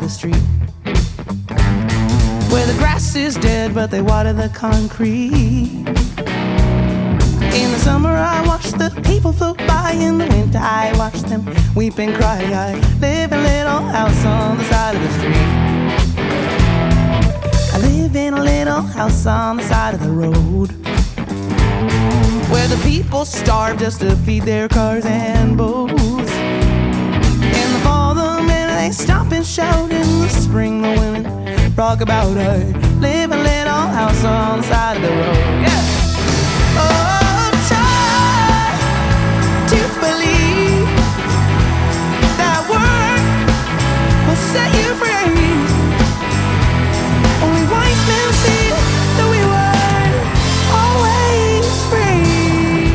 the street, where the grass is dead but they water the concrete. In the summer I watch the people float by, in the winter I watch them weep and cry. I live in a little house on the side of the street. I live in a little house on the side of the road, where the people starve just to feed their cars and boats. In the fall the men they stomp and shout, in the spring the women rock about. I live in a little house on the side of the road. Yeah. Oh, try to believe that word will set you free. Only wise men see that we were always free.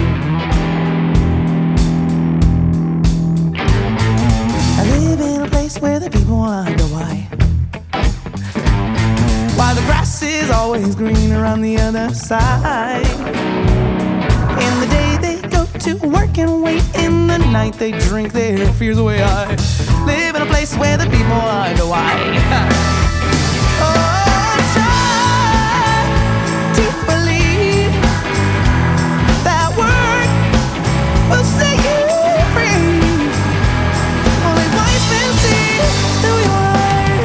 I live in a place where the people wonder why the grass is always greener on the other side. In the day they go to work and wait, in the night they drink their fears away. I live in a place where the people wonder why. Oh, try to believe that word will set you free. Only wise men see that we were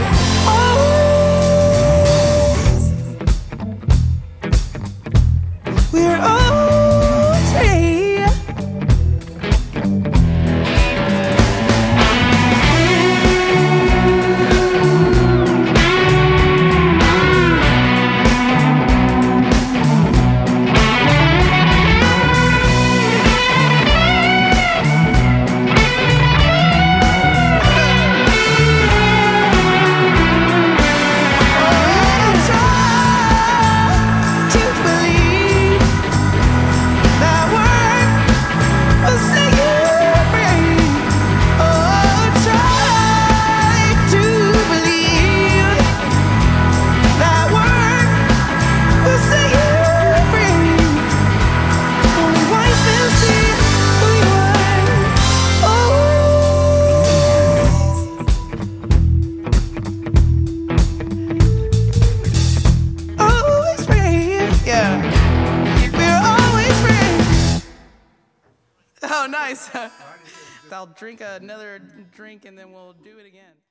always, we're always free. Oh, nice. I'll drink another drink and then we'll do it again.